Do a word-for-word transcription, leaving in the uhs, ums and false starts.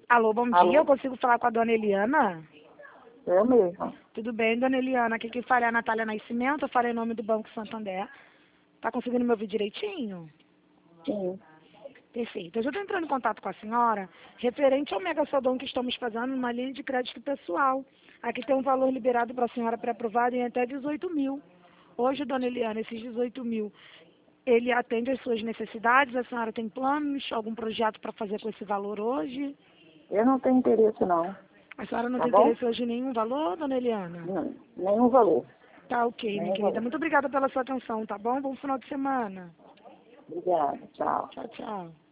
Alô, bom Alô? dia. Eu consigo falar com a dona Eliana? Eu mesma. Tudo bem, dona Eliana? Aqui quem fala é a Natália Nascimento. Eu falei em nome do Banco Santander. Tá conseguindo me ouvir direitinho? Sim. Perfeito. Eu já estou entrando em contato com a senhora referente ao Mega Sodom que estamos fazendo numa linha de crédito pessoal. Aqui tem um valor liberado para a senhora pré-aprovado em até dezoito mil. Hoje, dona Eliana, esses dezoito mil, ele atende às suas necessidades? A senhora tem planos, algum projeto para fazer com esse valor hoje? Eu não tenho interesse, não. A senhora não Tá tem bom? interesse hoje em nenhum valor, dona Eliana? Não. Nenhum valor. Tá ok, minha Nenhum querida. valor. Muito obrigada pela sua atenção, tá bom? Bom final de semana. Obrigada. Tchau. Tchau, tchau.